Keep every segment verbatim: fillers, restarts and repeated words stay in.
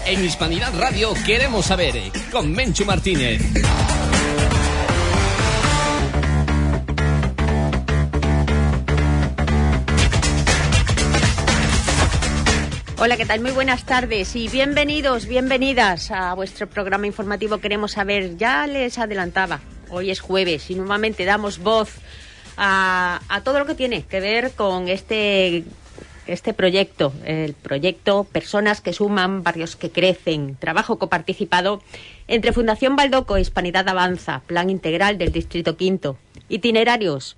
En Hispanidad Radio queremos saber, con Menchu Martínez. Hola, ¿qué tal? Muy buenas tardes y bienvenidos, bienvenidas a vuestro programa informativo Queremos Saber. Ya les adelantaba, hoy es jueves y normalmente damos voz a, a todo lo que tiene que ver con este, este proyecto, el proyecto Personas que Suman, Barrios que Crecen, trabajo coparticipado entre Fundación Baldoco, Hispanidad Avanza, Plan Integral del Distrito Quinto, itinerarios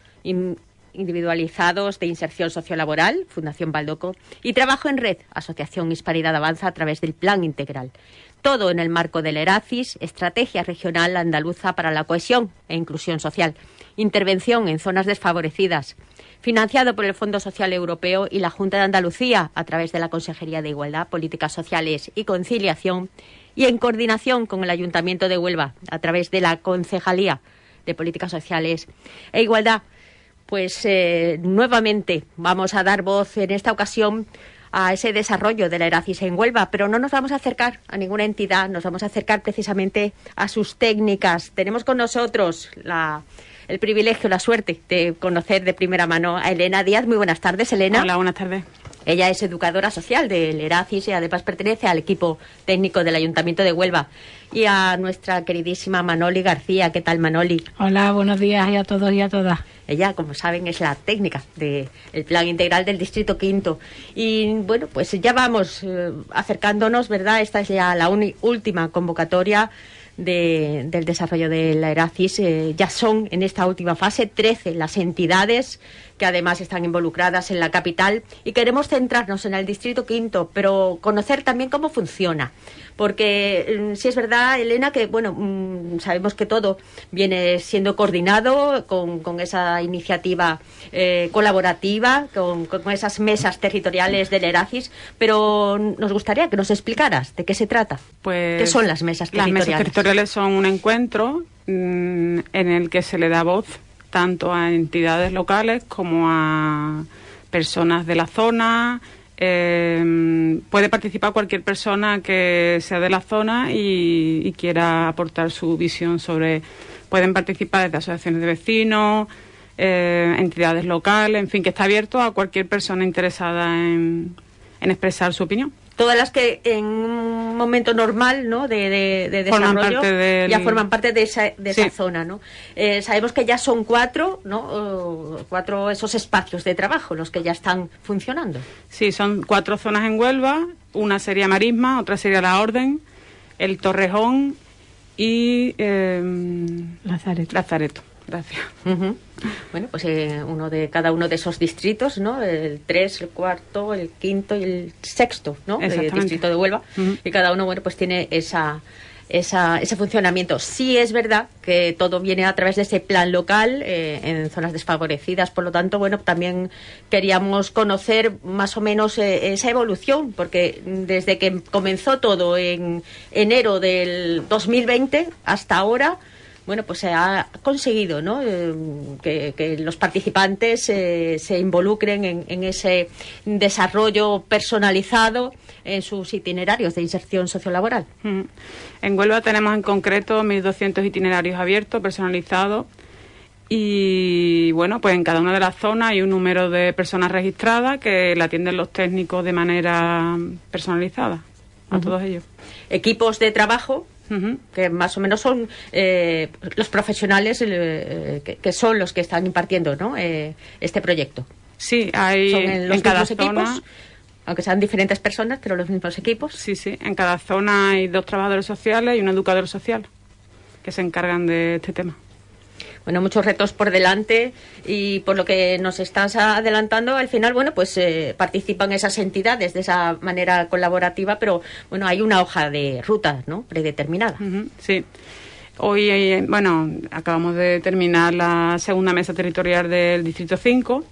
individualizados de inserción sociolaboral, Fundación Baldoco, y Trabajo en Red, Asociación Hispanidad Avanza, a través del Plan Integral. Todo en el marco del ERACIS, Estrategia Regional Andaluza para la Cohesión e Inclusión Social, intervención en zonas desfavorecidas, financiado por el Fondo Social Europeo y la Junta de Andalucía, a través de la Consejería de Igualdad, Políticas Sociales y Conciliación, y en coordinación con el Ayuntamiento de Huelva, a través de la Concejalía de Políticas Sociales e Igualdad. Pues eh, nuevamente vamos a dar voz en esta ocasión a ese desarrollo de la ERACIS en Huelva, pero no nos vamos a acercar a ninguna entidad, nos vamos a acercar precisamente a sus técnicas. Tenemos con nosotros la, el privilegio, la suerte de conocer de primera mano a Elena Díaz. Muy buenas tardes, Elena. Hola, buenas tardes. Ella es educadora social del ERACIS y además pertenece al equipo técnico del Ayuntamiento de Huelva. Y a nuestra queridísima Manoli García. ¿Qué tal, Manoli? Hola, buenos días y a todos y a todas. Ella, como saben, es la técnica del Plan Integral del Distrito Quinto. Y bueno, pues ya vamos eh, acercándonos, ¿verdad? Esta es ya la uni- última convocatoria de, del desarrollo de la ERACIS. Eh, ya son en esta última fase trece las entidades que además están involucradas en la capital, y queremos centrarnos en el Distrito Quinto, pero conocer también cómo funciona. Porque sí es verdad, Elena, que bueno, mmm, sabemos que todo viene siendo coordinado con, con esa iniciativa eh, colaborativa, con, con esas mesas territoriales del ERACIS, pero nos gustaría que nos explicaras de qué se trata. Pues, ¿qué son las mesas territoriales? Las mesas territoriales son un encuentro mmm, en el que se le da voz tanto a entidades locales como a personas de la zona. Eh, puede participar cualquier persona que sea de la zona y, y quiera aportar su visión sobre... Pueden participar desde asociaciones de vecinos, eh, entidades locales, en fin, que está abierto a cualquier persona interesada en, en expresar su opinión. Todas las que en un momento normal, ¿no?, de, de, de desarrollo forman parte del... ya forman parte de esa, de esa sí. zona, ¿no? Eh, sabemos que ya son cuatro, ¿no?, uh, cuatro esos espacios de trabajo los que ya están funcionando. Sí, son cuatro zonas en Huelva. Una sería Marisma, otra sería La Orden, El Torrejón y eh, Lazareto. Lazareto. Gracias. Uh-huh. Bueno, pues eh, uno de cada uno de esos distritos, ¿no? El tres, el cuarto, el quinto y el sexto, ¿no?, del distrito de Huelva. Uh-huh. Y cada uno, bueno, pues tiene esa, esa, ese funcionamiento. Sí es verdad que todo viene a través de ese plan local eh, en zonas desfavorecidas. Por lo tanto, bueno, también queríamos conocer más o menos eh, esa evolución, porque desde que comenzó todo en enero del dos mil veinte hasta ahora, bueno, pues se ha conseguido, ¿no?, eh, que, que los participantes eh, se involucren en, en ese desarrollo personalizado en sus itinerarios de inserción sociolaboral. Mm. En Huelva tenemos en concreto mil doscientos itinerarios abiertos, personalizados, y bueno, pues en cada una de las zonas hay un número de personas registradas que la atienden los técnicos de manera personalizada a uh-huh. todos ellos. Equipos de trabajo, uh-huh. que más o menos son eh, los profesionales eh, que, que son los que están impartiendo, ¿no?, eh, este proyecto. Sí, hay son en, los en cada equipos, zona, aunque sean diferentes personas, pero los mismos equipos. Sí, sí, en cada zona hay dos trabajadores sociales y un educador social que se encargan de este tema. Bueno, muchos retos por delante, y por lo que nos estás adelantando, al final, bueno, pues eh, participan esas entidades de esa manera colaborativa, pero bueno, hay una hoja de ruta, ¿no?, predeterminada. Uh-huh, sí. Hoy, eh, bueno, acabamos de terminar la segunda mesa territorial del Distrito cinco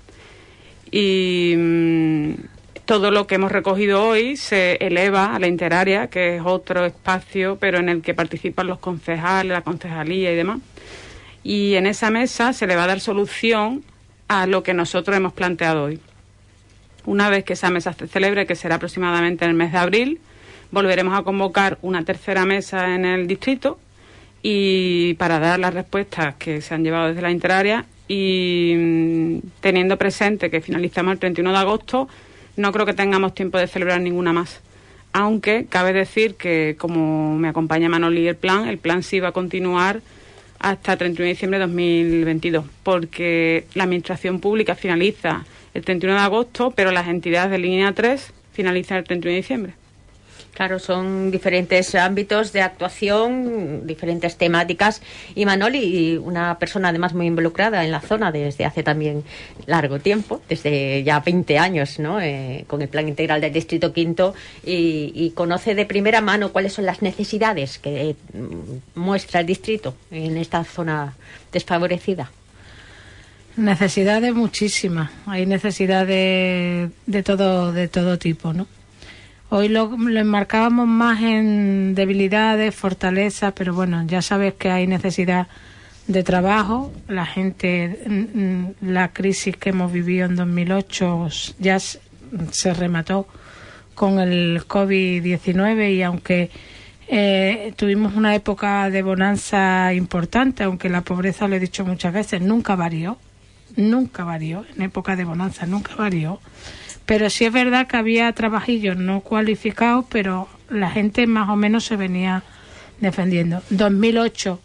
y mmm, todo lo que hemos recogido hoy se eleva a la interárea, que es otro espacio, pero en el que participan los concejales, la concejalía y demás. Y en esa mesa se le va a dar solución a lo que nosotros hemos planteado hoy. Una vez que esa mesa se celebre, que será aproximadamente en el mes de abril, volveremos a convocar una tercera mesa en el distrito y para dar las respuestas que se han llevado desde la interárea y mmm, teniendo presente que finalizamos el treinta y uno de agosto, no creo que tengamos tiempo de celebrar ninguna más. Aunque cabe decir que, como me acompaña Manoli el plan, el plan sí va a continuar hasta el treinta y uno de diciembre de dos mil veintidós, porque la administración pública finaliza el treinta y uno de agosto, pero las entidades de línea tres finalizan el treinta y uno de diciembre. Claro, son diferentes ámbitos de actuación, diferentes temáticas. Y Manoli, una persona además muy involucrada en la zona desde hace también largo tiempo, desde ya veinte años, ¿no? Eh, con el Plan Integral del Distrito Quinto, y, y conoce de primera mano cuáles son las necesidades que eh, muestra el distrito en esta zona desfavorecida. Necesidades muchísimas. Hay necesidades de todo, de todo tipo, ¿no? Hoy lo, lo enmarcábamos más en debilidades, fortalezas, pero bueno, ya sabes que hay necesidad de trabajo. La gente, la crisis que hemos vivido en dos mil ocho ya se remató con el covid diecinueve y aunque eh, tuvimos una época de bonanza importante, aunque la pobreza, lo he dicho muchas veces, nunca varió, nunca varió, en época de bonanza nunca varió. Pero sí es verdad que había trabajillos no cualificados, pero la gente más o menos se venía defendiendo. dos mil ocho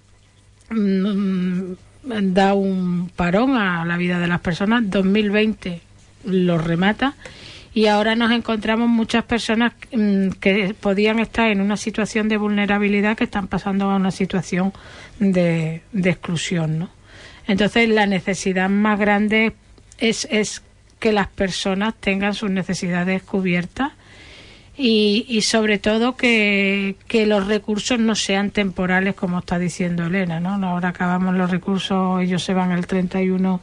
mmm, da un parón a la vida de las personas, dos mil veinte lo remata y ahora nos encontramos muchas personas mmm, que podían estar en una situación de vulnerabilidad que están pasando a una situación de, de exclusión, ¿no? Entonces la necesidad más grande es, es que las personas tengan sus necesidades cubiertas y, y sobre todo que, que los recursos no sean temporales, como está diciendo Elena, ¿no? Ahora acabamos los recursos, ellos se van el treinta y uno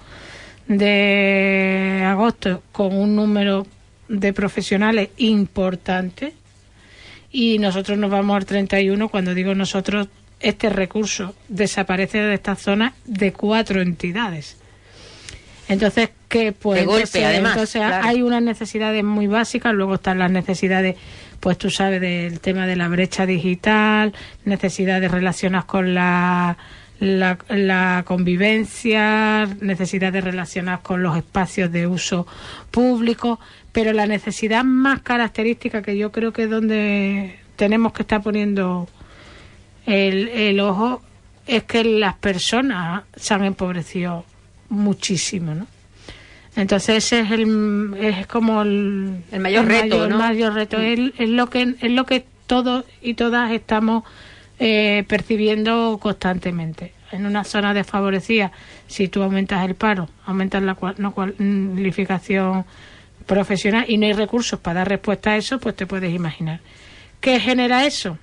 de agosto con un número de profesionales importante y nosotros nos vamos al treinta y uno, cuando digo nosotros, este recurso desaparece de esta zona de cuatro entidades. Entonces, ¿qué puede de golpe, ser? además, Entonces, claro. Hay unas necesidades muy básicas, luego están las necesidades, pues tú sabes, del tema de la brecha digital, necesidades relacionadas con la, la, la convivencia, necesidades relacionadas con los espacios de uso público, pero la necesidad más característica, que yo creo que es donde tenemos que estar poniendo el, el ojo, es que las personas se han empobrecido muchísimo, ¿no? Entonces ese es el es como el, el mayor el reto, mayor, ¿no? mayor reto es, es lo que es lo que todos y todas estamos eh, percibiendo constantemente. En una zona desfavorecida, si tú aumentas el paro, aumentas la cual, no cualificación profesional y no hay recursos para dar respuesta a eso, pues te puedes imaginar. ¿Qué genera eso?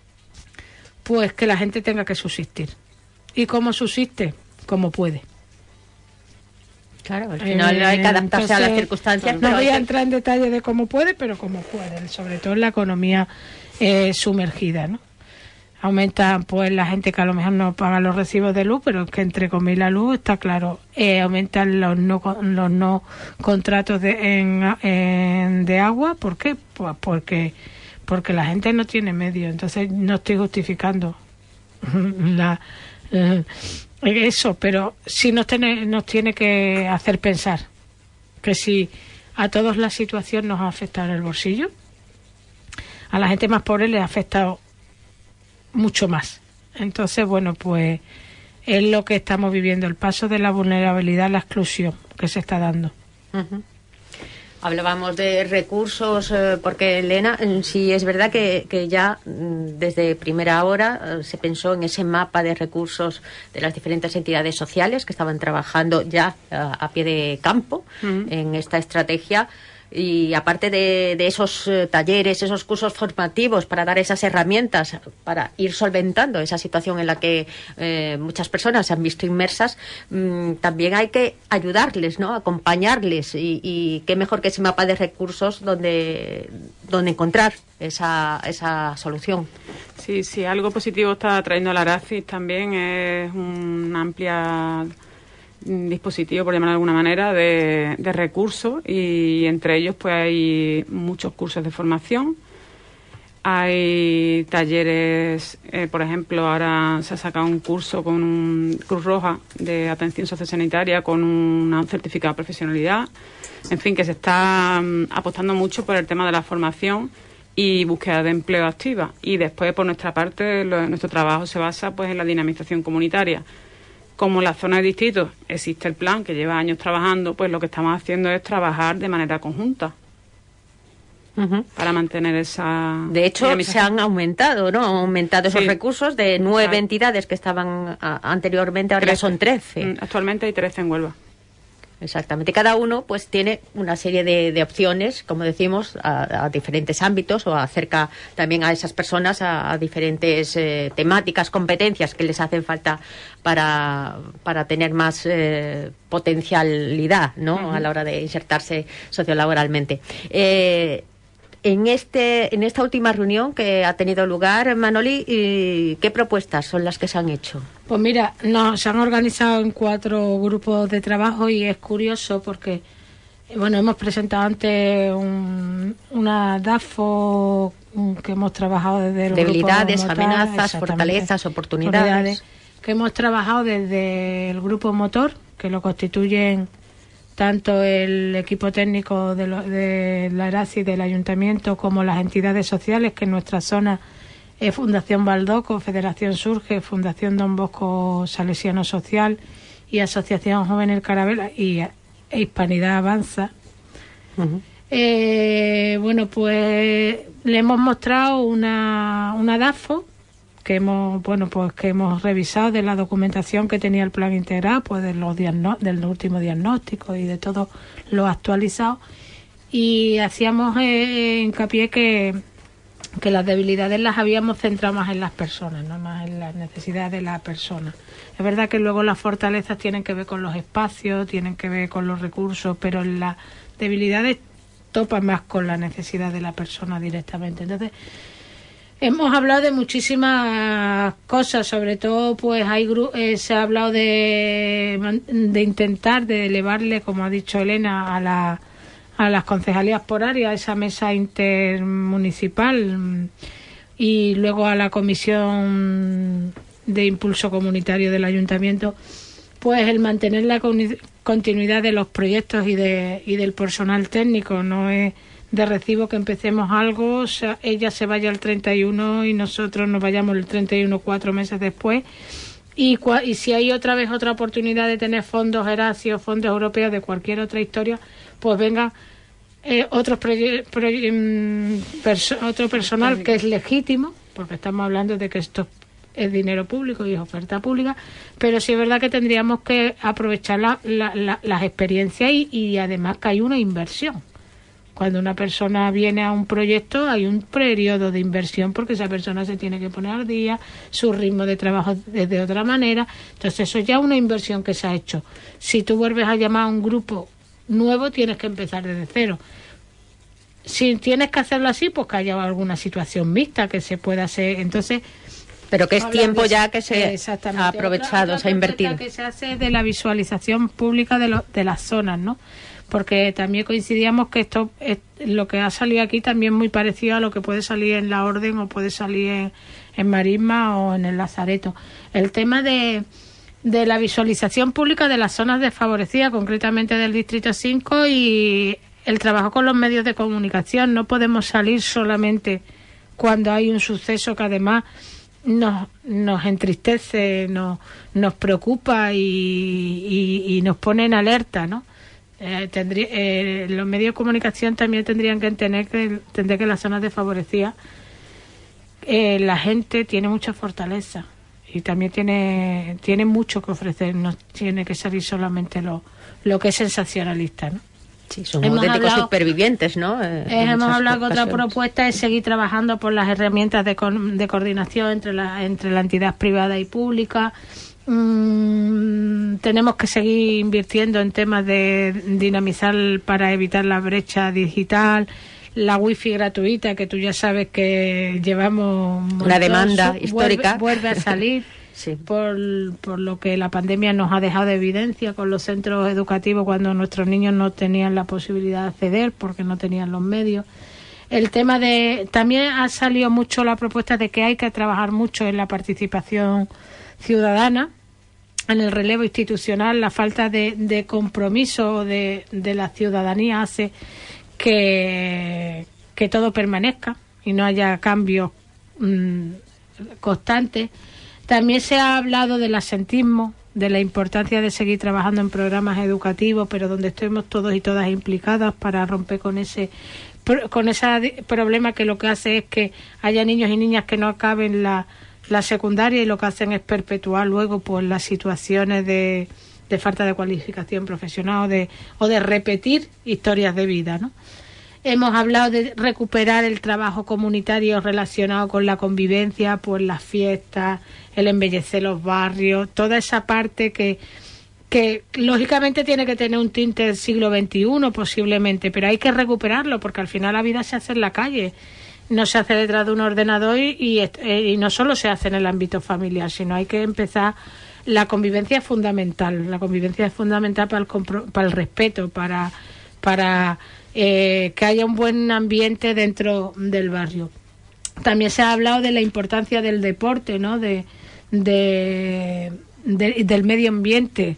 Pues que la gente tenga que subsistir. ¿Y cómo subsiste? Como puede. Claro, al final eh, hay que adaptarse entonces, a las circunstancias. No voy a que... entrar en detalle de cómo puede, pero como puede, sobre todo en la economía eh, sumergida, ¿no? Aumentan pues la gente que a lo mejor no paga los recibos de luz, pero que entre comillas la luz está claro. Eh, aumentan los no los no contratos de en, en, de agua, ¿por qué? Pues porque porque la gente no tiene medios. Entonces no estoy justificando la eh, eso, pero sí nos tiene, nos tiene que hacer pensar que si a todos la situación nos ha afectado en el bolsillo, a la gente más pobre le ha afectado mucho más. Entonces, bueno, pues es lo que estamos viviendo, el paso de la vulnerabilidad a la exclusión que se está dando. Uh-huh. Hablábamos de recursos, eh, porque Elena, sí es verdad que, que ya desde primera hora eh, se pensó en ese mapa de recursos de las diferentes entidades sociales que estaban trabajando ya eh, a pie de campo uh-huh. en esta estrategia. Y aparte de, de esos eh, talleres, esos cursos formativos para dar esas herramientas para ir solventando esa situación en la que eh, muchas personas se han visto inmersas, mmm, también hay que ayudarles, ¿no? Acompañarles y, y qué mejor que ese mapa de recursos donde, donde encontrar esa, esa solución. Sí, sí, algo positivo está trayendo la ARACIS también, es una amplia dispositivo, por llamar de alguna manera, de, de recursos y entre ellos pues hay muchos cursos de formación. Hay talleres, eh, por ejemplo, ahora se ha sacado un curso con un Cruz Roja de atención sociosanitaria con un certificado de profesionalidad. En fin, que se está um, apostando mucho por el tema de la formación y búsqueda de empleo activa. Y después, por nuestra parte, lo, nuestro trabajo se basa pues en la dinamización comunitaria. Como en la zona de distritos existe el plan que lleva años trabajando, pues lo que estamos haciendo es trabajar de manera conjunta. Uh-huh. Para mantener esa... De hecho, se han aumentado, ¿no? Han aumentado esos sí. recursos de nueve Exacto. entidades que estaban a, anteriormente, ahora trece. son trece. Actualmente hay trece en Huelva. Exactamente. Cada uno pues tiene una serie de, de opciones, como decimos, a, a diferentes ámbitos o acerca también a esas personas a, a diferentes eh, temáticas, competencias que les hacen falta para, para tener más eh, potencialidad, ¿no? Uh-huh. A la hora de insertarse sociolaboralmente. Eh, En este, en esta última reunión que ha tenido lugar, Manoli, ¿qué propuestas son las que se han hecho? Pues mira, no, se han organizado en cuatro grupos de trabajo y es curioso porque, bueno, hemos presentado antes un, una DAFO que hemos trabajado desde el Debilidades, grupo amenazas, motor, fortalezas, oportunidades. oportunidades. Que hemos trabajado desde el grupo motor, que lo constituyen tanto el equipo técnico de, lo, de la ERASI del Ayuntamiento como las entidades sociales, que en nuestra zona es Fundación Baldoco, Federación Surge, Fundación Don Bosco Salesiano Social y Asociación Joven El Carabela y e Hispanidad Avanza. Uh-huh. Eh, bueno, pues le hemos mostrado una, una DAFO que hemos bueno pues que hemos revisado de la documentación que tenía el plan integral, pues de los diagno- del último diagnóstico y de todo lo actualizado, y hacíamos eh, hincapié que que las debilidades las habíamos centrado más en las personas, no más en las necesidades de la persona. Es verdad que luego las fortalezas tienen que ver con los espacios, tienen que ver con los recursos, pero las debilidades topan más con la necesidad de la persona directamente. Entonces, hemos hablado de muchísimas cosas, sobre todo pues hay eh, se ha hablado de, de intentar de elevarle, como ha dicho Elena, a la a las concejalías por área, a esa mesa intermunicipal, y luego a la comisión de impulso comunitario del ayuntamiento, pues el mantener la continuidad de los proyectos y de y del personal técnico. No es de recibo que empecemos algo, o sea, ella se vaya el treinta y uno y nosotros nos vayamos el treinta y uno cuatro meses después, y, cua- y si hay otra vez otra oportunidad de tener fondos Erasmus, fondos europeos, de cualquier otra historia, pues venga eh, otros proye- proye- perso- otro personal que es legítimo, porque estamos hablando de que esto es dinero público y es oferta pública, pero sí es verdad que tendríamos que aprovechar la, la, la, las experiencias y, y además que hay una inversión. Cuando una persona viene a un proyecto hay un periodo de inversión porque esa persona se tiene que poner al día, su ritmo de trabajo es de otra manera. Entonces eso ya es una inversión que se ha hecho. Si tú vuelves a llamar a un grupo nuevo tienes que empezar desde cero. Si tienes que hacerlo así, pues que haya alguna situación mixta que se pueda hacer. Entonces, pero que es tiempo ya que se ha aprovechado, se ha invertido. Que se hace de la visualización pública de, lo, de las zonas, ¿no? Porque también coincidíamos que esto es, lo que ha salido aquí también muy parecido a lo que puede salir en la Orden o puede salir en, en Marisma o en el Lazareto. El tema de, de la visualización pública de las zonas desfavorecidas, concretamente del Distrito cinco, y el trabajo con los medios de comunicación. No podemos salir solamente cuando hay un suceso que además nos, nos entristece, nos, nos preocupa y, y, y nos pone en alerta, ¿no? Eh, tendría, eh, los medios de comunicación también tendrían que entender que, entender que las zonas desfavorecidas eh, la gente tiene mucha fortaleza y también tiene tiene mucho que ofrecer, no tiene que salir solamente lo, lo que es sensacionalista, ¿no? Sí, son auténticos supervivientes, ¿no? Eh, eh, hemos hablado que otra propuesta es seguir trabajando por las herramientas de, co- de coordinación entre la, entre la entidad privada y pública. Mm, tenemos que seguir invirtiendo en temas de dinamizar para evitar la brecha digital, la wifi gratuita, que tú ya sabes que llevamos una demanda su, histórica, vuelve, vuelve a salir sí. por, por lo que la pandemia nos ha dejado de evidencia con los centros educativos cuando nuestros niños no tenían la posibilidad de acceder porque no tenían los medios. El tema de... También ha salido mucho la propuesta de que hay que trabajar mucho en la participación ciudadana, en el relevo institucional. La falta de, de compromiso de, de la ciudadanía hace que, que todo permanezca y no haya cambios mmm, constantes. También se ha hablado del asentismo, de la importancia de seguir trabajando en programas educativos, pero donde estemos todos y todas implicadas para romper con ese con ese problema que lo que hace es que haya niños y niñas que no acaben la, la secundaria y lo que hacen es perpetuar luego pues las situaciones de, de falta de cualificación profesional o de, o de repetir historias de vida, ¿no? Hemos hablado de recuperar el trabajo comunitario relacionado con la convivencia, pues las fiestas, el embellecer los barrios, toda esa parte que, que lógicamente tiene que tener un tinte del siglo veintiuno posiblemente, pero hay que recuperarlo porque al final la vida se hace en la calle, no se hace detrás de un ordenador y, y, y no solo se hace en el ámbito familiar, sino hay que empezar. La convivencia es fundamental, la convivencia es fundamental para el, compro, para el respeto, para... para Eh, que haya un buen ambiente dentro del barrio. También se ha hablado de la importancia del deporte, ¿no? de, de, de del medio ambiente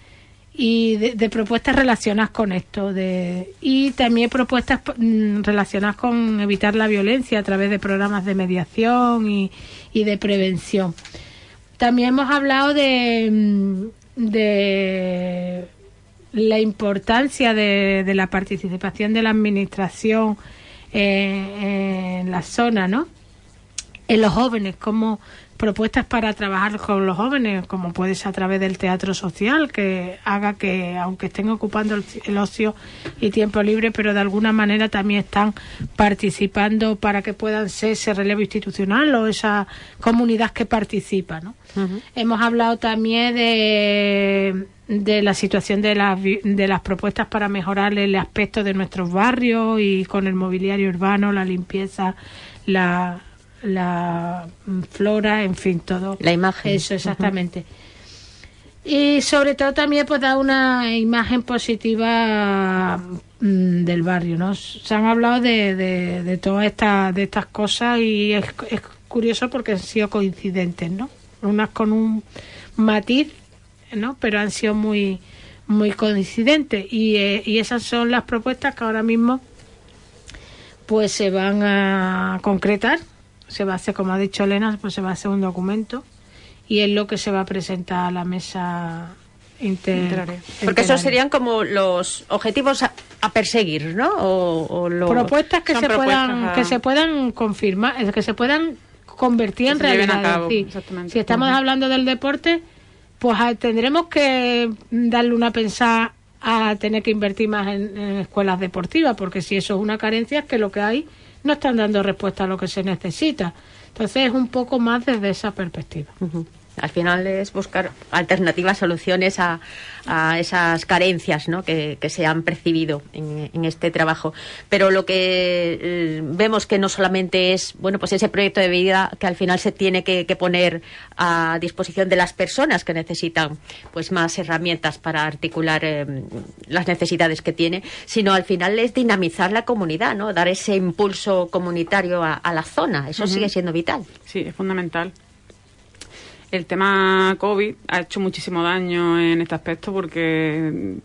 y de, de propuestas relacionadas con esto de, y también propuestas mm, relacionadas con evitar la violencia a través de programas de mediación y, y de prevención. También hemos hablado de de la importancia de, de la participación de la administración eh, en la zona, ¿no? En los jóvenes, como propuestas para trabajar con los jóvenes, como puede ser a través del teatro social, que haga que, aunque estén ocupando el, el ocio y tiempo libre, pero de alguna manera también están participando para que puedan ser ese relevo institucional o esa comunidad que participa, ¿no? Uh-huh. Hemos hablado también de de la situación de las de las propuestas para mejorar el aspecto de nuestros barrios y con el mobiliario urbano, la limpieza, la la flora, en fin, todo. La imagen. Eso, exactamente. Uh-huh. Y sobre todo también pues da una imagen positiva mmm, del barrio, ¿no? Se han hablado de, de, de todas estas de estas cosas y es, es curioso porque han sido coincidentes, ¿no? Unas con un matiz, ¿no? Pero han sido muy muy coincidentes y, eh, y esas son las propuestas que ahora mismo pues se van a concretar. Se va a hacer, como ha dicho Elena, pues se va a hacer un documento y es lo que se va a presentar a la mesa inter... Porque esos serían como los objetivos a, a perseguir, ¿no? O, o lo... propuestas que son se propuestas puedan a... que se puedan confirmar, que se puedan convertir en realidad. Sí. Si estamos uh-huh. hablando del deporte, pues a, tendremos que darle una pensada a tener que invertir más en, en escuelas deportivas, porque si eso es una carencia es que lo que hay no están dando respuesta a lo que se necesita. Entonces es un poco más desde esa perspectiva. Uh-huh. Al final es buscar alternativas, soluciones a, a esas carencias, ¿no? que, que se han percibido en, en este trabajo. Pero lo que eh, vemos que no solamente es bueno pues ese proyecto de vida que al final se tiene que, que poner a disposición de las personas que necesitan pues más herramientas para articular eh, las necesidades que tiene, sino al final es dinamizar la comunidad, ¿no? Dar ese impulso comunitario a, a la zona. Eso uh-huh. sigue siendo vital. Sí, es fundamental. El tema COVID ha hecho muchísimo daño en este aspecto porque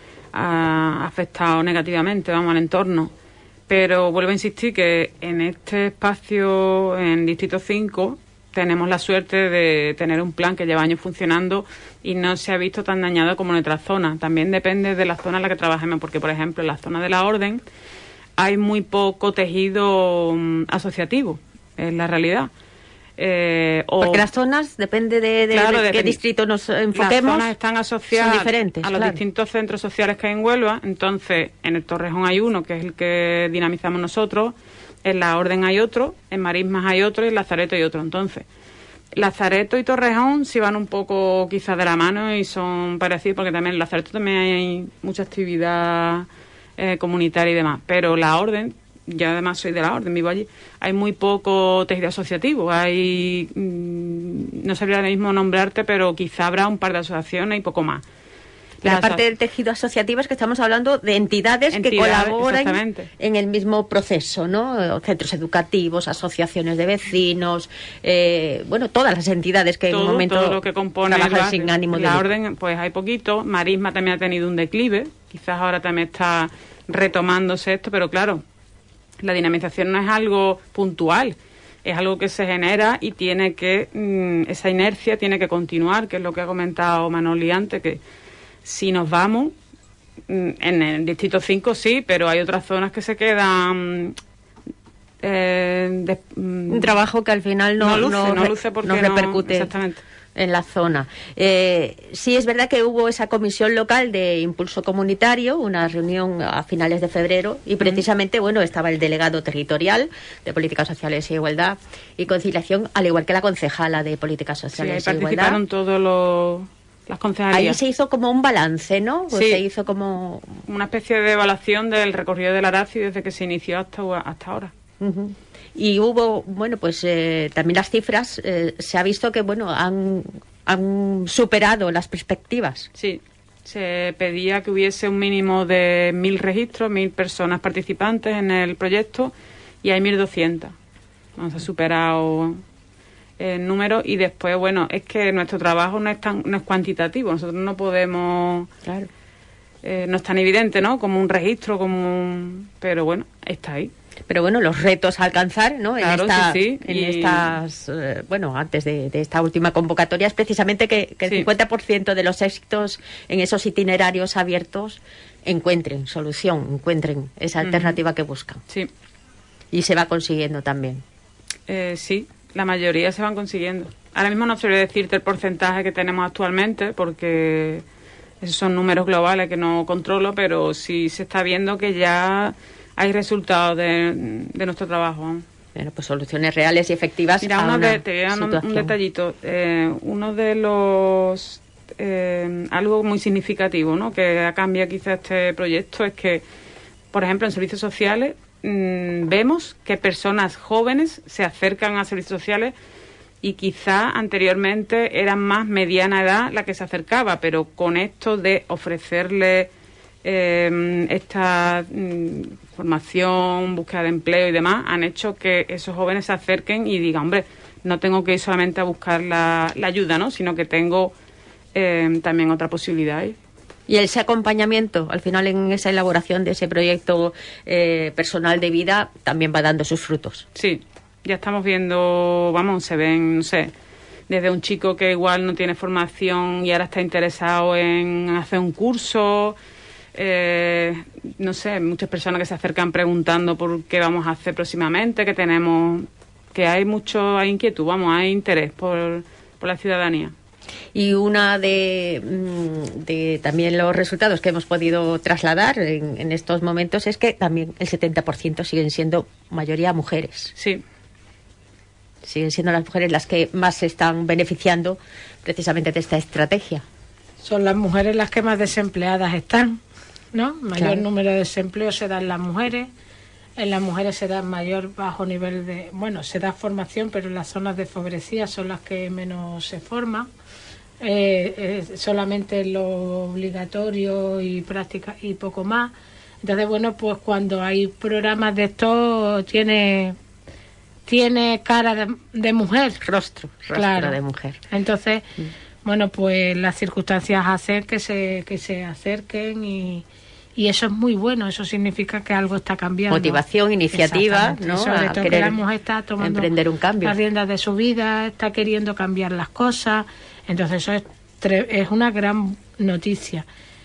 ha afectado negativamente, vamos, al entorno. Pero vuelvo a insistir que en este espacio, en Distrito cinco, tenemos la suerte de tener un plan que lleva años funcionando y no se ha visto tan dañado como en otras zonas. También depende de la zona en la que trabajemos, porque, por ejemplo, en la zona de la Orden hay muy poco tejido um, asociativo, es la realidad. Eh, o, Porque las zonas, depende de, de, claro, de qué distrito nos enfoquemos, las zonas están asociadas son diferentes, a los claro. distintos centros sociales que hay en Huelva. Entonces, en el Torrejón hay uno, que es el que dinamizamos nosotros, en la Orden hay otro, en Marismas hay otro y en Lazareto hay otro. Entonces, Lazareto y Torrejón sí van un poco quizás de la mano y son parecidos, porque también en Lazareto también hay mucha actividad eh, comunitaria y demás, pero la Orden... Yo además soy de la Orden, vivo allí. Hay muy poco tejido asociativo. Hay, mmm, no sabría ahora mismo nombrarte, pero quizá habrá un par de asociaciones y poco más. La Las parte aso- del tejido asociativo es que estamos hablando de entidades, que Entidades, colaboran exactamente. en el mismo proceso, ¿no? Centros educativos, asociaciones de vecinos, eh, bueno, todas las entidades que todo, en un momento todo lo que compone el trabajan barrio. sin ánimo de La lucro. orden, pues hay poquito. Marisma también ha tenido un declive. Quizás ahora también está retomándose esto, pero claro, la dinamización no es algo puntual. Es algo que se genera y tiene que, mmm, esa inercia tiene que continuar, que es lo que ha comentado Manoli antes, que si nos vamos, mmm, en el distrito cinco sí, pero hay otras zonas que se quedan... Eh, de, mmm, Un trabajo que al final no, no luce, no no re- luce porque no no- repercute exactamente. en la zona. Eh, sí es verdad que hubo esa comisión local de impulso comunitario, una reunión a finales de febrero, y precisamente, bueno, estaba el delegado territorial de Políticas Sociales e Igualdad y Conciliación, al igual que la concejala de Políticas Sí, ahí Sociales e Igualdad. participaron todos los las concejalías. Ahí se hizo como un balance, ¿no? Pues Sí. se hizo como... Una especie de evaluación del recorrido del Arazi desde que se inició hasta, hasta ahora. Ujú. Y hubo, bueno, pues eh, también las cifras, eh, se ha visto que, bueno, han, han superado las perspectivas. Sí, se pedía que hubiese un mínimo de mil registros, mil personas participantes en el proyecto y hay mil doscientas. Nos ha superado el número y después, bueno, es que nuestro trabajo no es tan, no es cuantitativo. Nosotros no podemos, Claro. eh, no es tan evidente, ¿no? Como un registro, como un, pero bueno, está ahí. Pero bueno, los retos a alcanzar, ¿no? Claro, en esta, sí, sí. en Y- estas, eh, bueno, antes de, de esta última convocatoria, es precisamente que, que el Sí. cincuenta por ciento de los éxitos en esos itinerarios abiertos encuentren solución, encuentren esa Ujú. alternativa que buscan. Sí, Y se va consiguiendo también. eh, sí, la mayoría se van consiguiendo. Ahora mismo no sabría decirte el porcentaje que tenemos actualmente porque esos son números globales que no controlo, pero sí se está viendo que ya hay resultados de, de nuestro trabajo. Bueno, pues soluciones reales y efectivas. Mira, a uno una de, te voy a dar un, un situación. detallito. Eh, uno de los... eh, algo muy significativo, ¿no?, que ha cambiado quizá este proyecto es que, por ejemplo, en servicios sociales mmm, vemos que personas jóvenes se acercan a servicios sociales y quizá anteriormente eran más mediana edad la que se acercaba, pero con esto de ofrecerle eh, esta mm, formación, búsqueda de empleo y demás, han hecho que esos jóvenes se acerquen y digan, hombre, no tengo que ir solamente a buscar la, la ayuda, ¿no?, sino que tengo eh, también otra posibilidad ahí. Y ese acompañamiento, al final, en esa elaboración de ese proyecto eh, personal de vida, también va dando sus frutos. Sí, ya estamos viendo, vamos, se ven, no sé, desde un chico que igual no tiene formación y ahora está interesado en hacer un curso, eh, no sé, muchas personas que se acercan preguntando por qué vamos a hacer próximamente, que tenemos, que hay mucho, hay inquietud, vamos, hay interés por, por la ciudadanía. Y una de, mm, de también los resultados que hemos podido trasladar en, en estos momentos es que también el setenta por ciento siguen siendo mayoría mujeres. Sí, Siguen siendo las mujeres las que más se están beneficiando precisamente de esta estrategia. Son las mujeres las que más desempleadas están, ¿no? Mayor Claro. número de desempleo se da en las mujeres. En las mujeres se da mayor bajo nivel de... Bueno, se da formación, pero en las zonas desfavorecidas son las que menos se forman. Eh, eh, solamente lo obligatorio y práctica y poco más. Entonces, bueno, pues cuando hay programas de esto, tiene, tiene cara de, de mujer. Rostro, rostro Claro. de mujer. Entonces, bueno, pues las circunstancias hacen que se, que se acerquen y, y eso es muy bueno, eso significa que algo está cambiando. Motivación, iniciativa, Exactamente. ¿no? Sobre A todo que querer la mujer está tomando emprender un cambio. las riendas de su vida, está queriendo cambiar las cosas, entonces eso es, tre- es una gran noticia.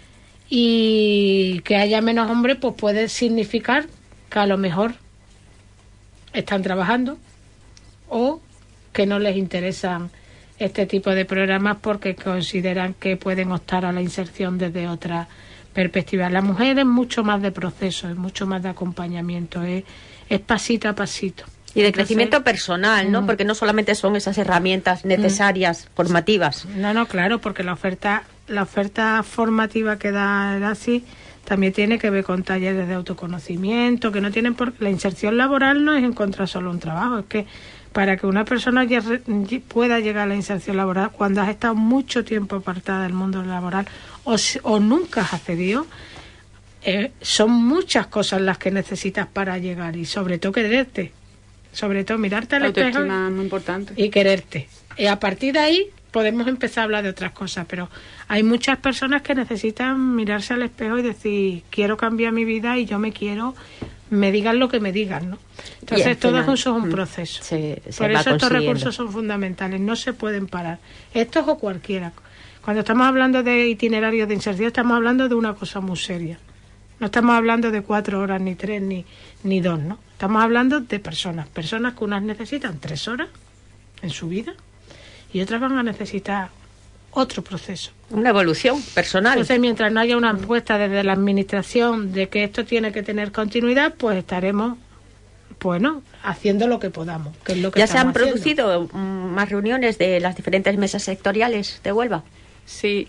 Y que haya menos hombres, pues puede significar que a lo mejor están trabajando o que no les interesan este tipo de programas porque consideran que pueden optar a la inserción desde otra perspectiva. La mujer es mucho más de proceso, es mucho más de acompañamiento, es, es pasito a pasito. Y de Entonces, crecimiento personal, ¿no? mm. Porque no solamente son esas herramientas necesarias, formativas. No, no, claro, porque la oferta la oferta formativa que da Erasi también tiene que ver con talleres de autoconocimiento, que no tienen por la inserción laboral no es encontrar solo un trabajo, es que para que una persona ya re, pueda llegar a la inserción laboral cuando has estado mucho tiempo apartada del mundo laboral o, o nunca has accedido, eh, son muchas cosas las que necesitas para llegar y sobre todo quererte, sobre todo mirarte al espejo muy importante. Y quererte. Y a partir de ahí podemos empezar a hablar de otras cosas, pero hay muchas personas que necesitan mirarse al espejo y decir, quiero cambiar mi vida y yo me quiero, me digan lo que me digan, ¿no? Entonces todo eso es un proceso. Se, se Por eso estos recursos son fundamentales, no se pueden parar. Estos o cualquiera. Cuando estamos hablando de itinerarios de inserción, estamos hablando de una cosa muy seria. No estamos hablando de cuatro horas, ni tres, ni, ni dos, ¿no? Estamos hablando de personas. Personas que unas necesitan tres horas en su vida y otras van a necesitar otro proceso. Una evolución personal. Entonces, mientras no haya una apuesta desde la administración de que esto tiene que tener continuidad, pues estaremos, bueno, haciendo lo que podamos. Que es lo que ¿Ya se han haciendo. producido más reuniones de las diferentes mesas sectoriales de Huelva? Sí,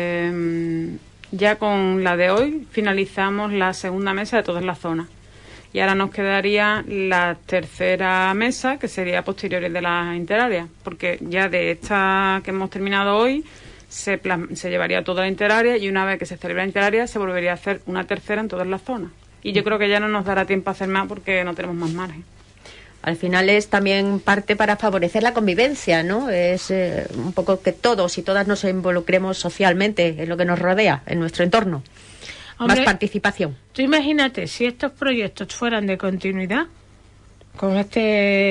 eh, ya con la de hoy finalizamos la segunda mesa de todas las zonas. Y ahora nos quedaría la tercera mesa, que sería posterior de las interáreas, porque ya de esta que hemos terminado hoy se, plasma, se llevaría toda la interárea y una vez que se celebra la interárea se volvería a hacer una tercera en todas las zonas. Y yo creo que ya no nos dará tiempo a hacer más porque no tenemos más margen. Al final es también parte para favorecer la convivencia, ¿no? Es eh, un poco que todos y todas nos involucremos socialmente en lo que nos rodea, en nuestro entorno. Hombre, más participación. Tú imagínate, si estos proyectos fueran de continuidad, con este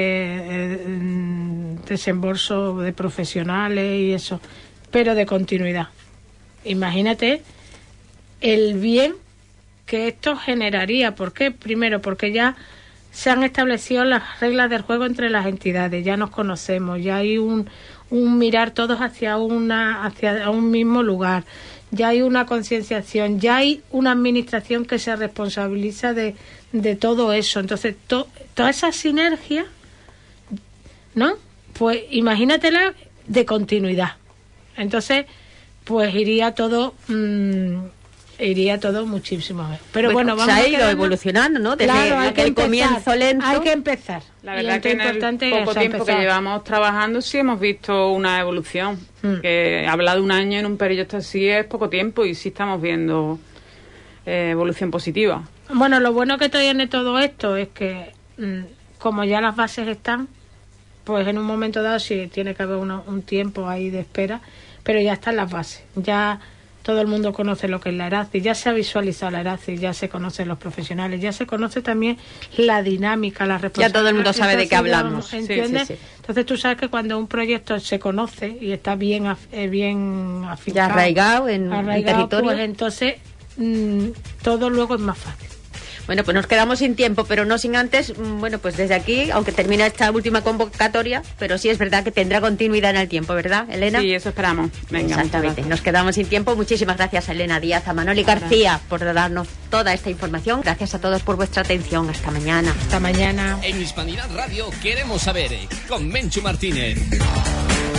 eh, desembolso de profesionales y eso, pero de continuidad. Imagínate el bien que esto generaría. ¿Por qué? Primero, porque ya se han establecido las reglas del juego entre las entidades, ya nos conocemos, ya hay un, un mirar todos hacia una hacia un mismo lugar. Ya hay una concienciación, ya hay una administración que se responsabiliza de, de todo eso. Entonces, to, toda esa sinergia, ¿no? Pues imagínatela de continuidad. Entonces, pues iría todo, mmm, iría todo muchísimo mejor. Pero bueno, bueno vamos se ha a ido quedarnos... evolucionando, ¿no? Desde claro, hay que el empezar, comienzo lento. Hay que empezar. La verdad que en el poco tiempo que llevamos trabajando sí hemos visto una evolución. Hmm. Que hablar de un año en un proyecto así es poco tiempo y sí estamos viendo eh, evolución positiva. Bueno, lo bueno que tiene todo esto es que mmm, como ya las bases están, pues en un momento dado sí tiene que haber uno, un tiempo ahí de espera, pero ya están las bases. Ya todo el mundo conoce lo que es la ERACI, ya se ha visualizado la ERACI, ya se conocen los profesionales, ya se conoce también la dinámica, la responsabilidad. Ya todo el mundo sabe de qué hablamos. ¿Entiendes? Sí, sí, sí. Entonces tú sabes que cuando un proyecto se conoce y está bien eh, bien afincado, ya arraigado en el territorio, pues entonces mmm, todo luego es más fácil. Bueno, pues nos quedamos sin tiempo, pero no sin antes, bueno, pues desde aquí, aunque termina esta última convocatoria, pero sí es verdad que tendrá continuidad en el tiempo, ¿verdad, Elena? Sí, eso esperamos. Venga, exactamente. Nos quedamos sin tiempo. Muchísimas gracias a Elena Díaz, a Manoli García por darnos toda esta información. Gracias a todos por vuestra atención. Hasta mañana. Hasta mañana. En Hispanidad Radio queremos saber, con Menchu Martínez.